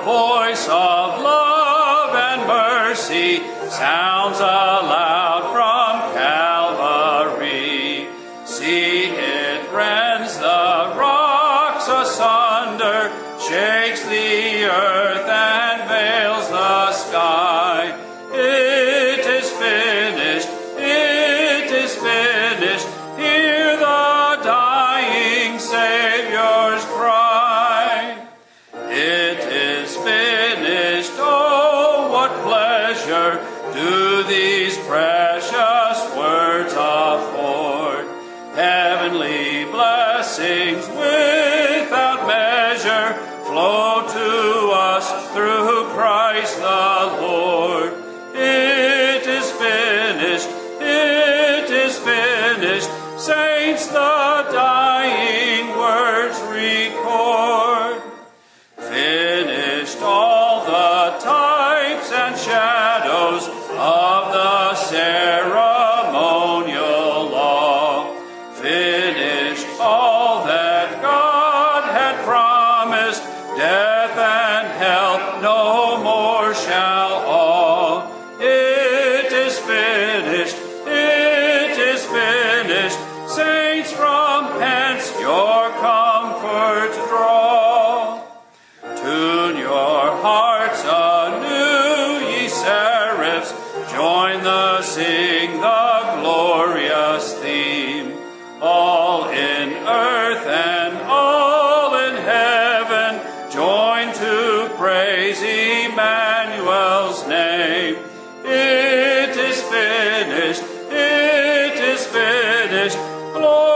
voice of love and mercy sounds aloud from Calvary. See, it rends the rocks asunder, shakes the earth and veils the sky. It is finished, it is finished. Hear the dying Savior's cry. It is finished. Oh, what pleasure do these precious words afford. Heavenly blessings without measure flow to us through Christ the Lord. It is finished, it is finished. Saints, the dying words record. Finished all the types and shadows of the ceremonial law. Finished all that God had promised. Death and hell no more shall awe. It is finished, it is finished. Saints, from hence your comfort draw. Tune your hearts anew, ye seraphs, join sing the glorious theme. All in earth and all in heaven join to praise Emmanuel's name. It is finished, it is finished. Glory